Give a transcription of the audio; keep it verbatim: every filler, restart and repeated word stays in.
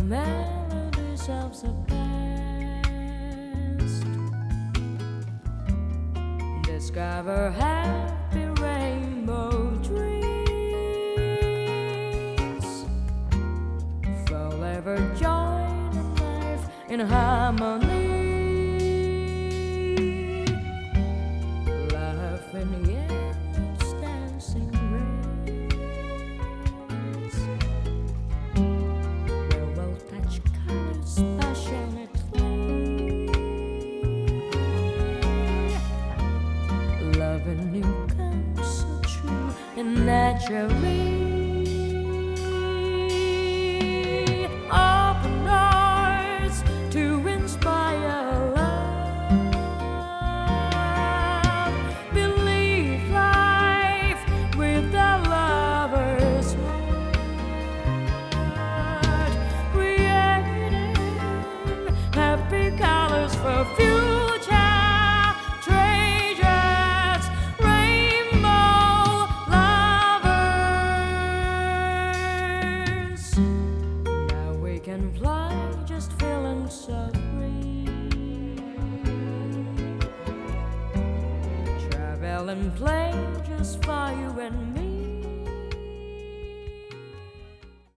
melodies of the past. Discover happy rainbow dreams. Forever join in life in harmony. Love in yellow's dancing rays. Where we'll touch colors passionately. Loving you comes so true and naturally. Open doors to inspire love. Believe life with the lover's heart. Creating happy colors for future treasures. Rainbow lovers. Now we can fly, just feeling so free. Travel and play just for you and me.